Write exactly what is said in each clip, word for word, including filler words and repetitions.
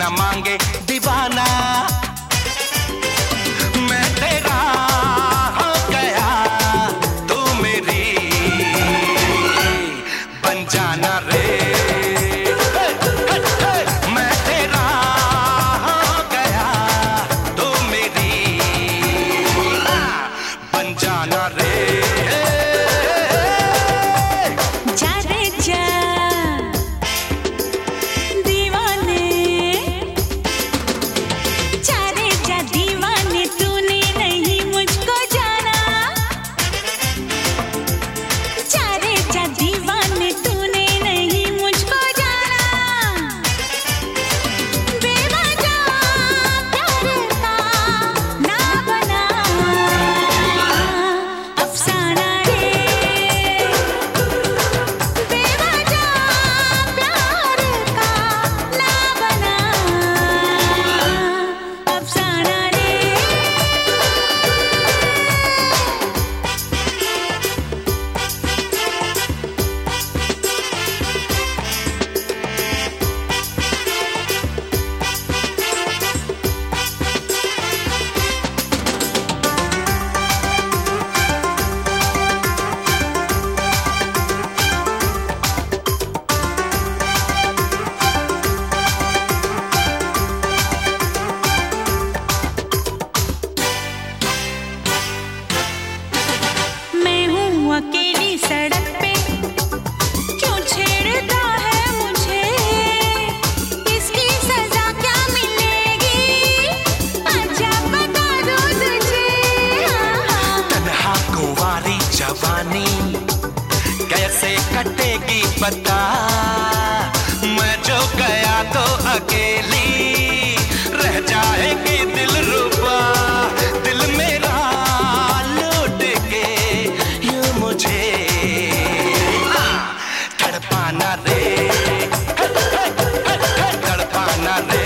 न मांगे दीवाना। मैं तेरा हो गया, तू मेरी बन जाना रे। मैं तेरा हो गया, तू मेरी बन जाना रे। अकेली सड़क पे क्यों छेड़ता है मुझे, इसकी सजा क्या मिलेगी आजा बता दो तुझे। तन्हा कुंवारी जवानी कैसे कटेगी पता, मैं जो गया तो अकेली रह जाएगी दिलरुबा। दिल मेरा लौट के यूं मुझे तड़पाना रे, तड़पाना रे।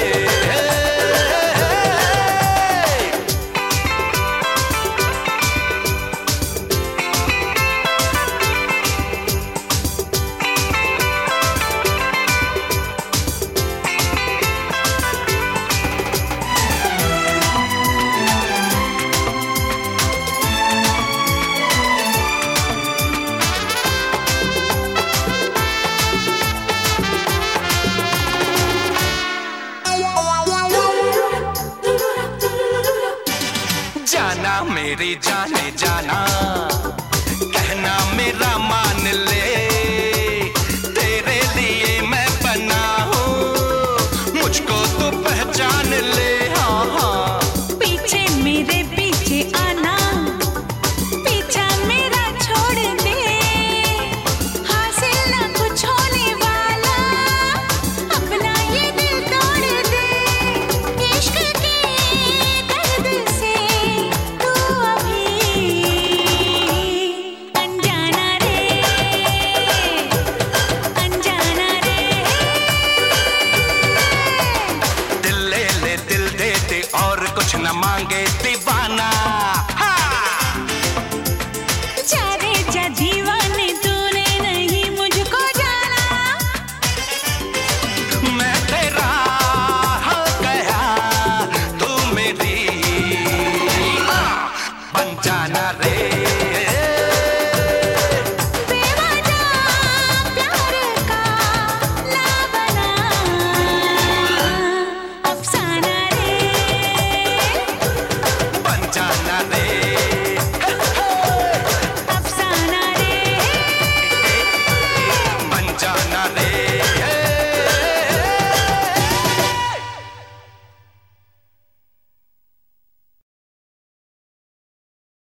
जाना मेरी जाने जाना, कहना मेरा मान ले, तेरे लिए मैं बना हूँ, मुझको तो पहचान ले। हाँ हाँ पीछे मेरे पीछे आना, पीछा मेरा छोड़ दे, हासिल ना कुछ होने वाला, अपना ये दिल तोड़ दे। इश्क के दर्द से तू अभी अनजाना रे, अनजाना रे। दिल ले ले दिल दे दे और कुछ न मांगे